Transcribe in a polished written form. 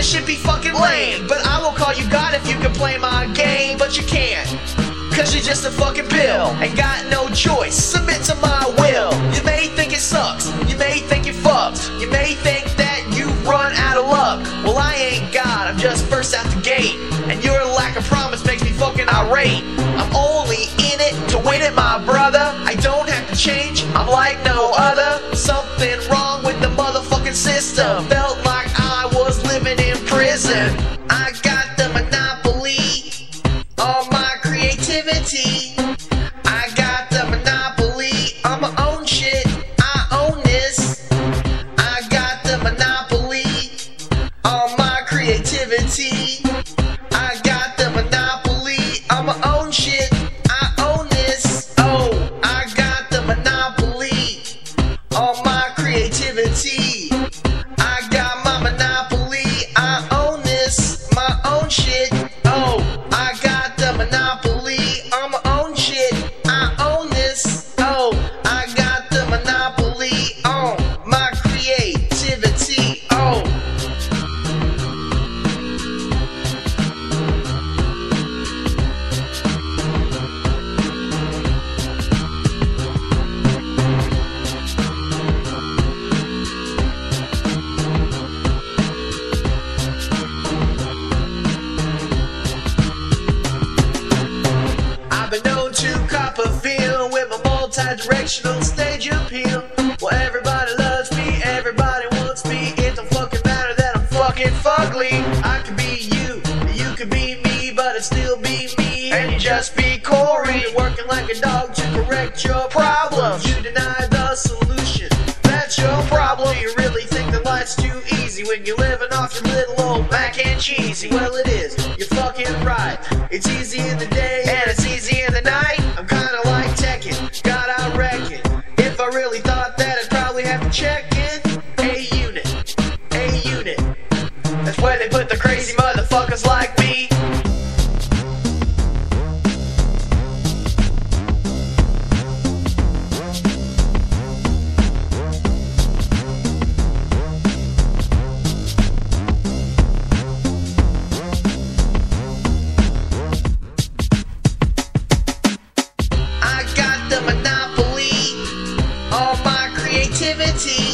This should be fucking lame, but I will call you God if you can play my game. But you can't, cause you're just a fucking pill and got no choice. Submit to my will. You may think it sucks, you may think you're fucked, you may think that you've run out of luck. Well, I ain't God, I'm just first out the gate, and your lack of promise makes me fucking irate. I'm only in it to win it, my brother. I don't have to change, I'm like no other. Something wrong with the motherfucking system. Felt like I was living in prison. I got the monopoly on my creativity. I got the monopoly on my own shit. I own this. I got the monopoly on my creativity. I got the monopoly on my own shit. I own this. Oh, I got the monopoly on my creativity. I got my monopoly. I own this. My own shit. Oh, I got the monopoly on my own shit. I own this. Oh, I got the monopoly on my creativity. Oh. I've been known to cop a feel with my multi-directional stage appeal. Well, everybody loves me, everybody wants me. It don't fucking matter that I'm fucking fugly. I could be you, you could be me, but I'd still be me, and you just be Corey. You're working like a dog to correct your problems. You deny the solution, that's your problem. Do you really think that life's too easy when you're living off your little old mac and cheesy? Well, it is, you're fucking right. It's easy in the day and it's easy in the night. I'm kinda like Tekken, God I reckon. If I really thought that, I'd probably have to check in. A unit, A unit. That's where they put the crazy motherfuckers like me. I got the monopoly on my creativity.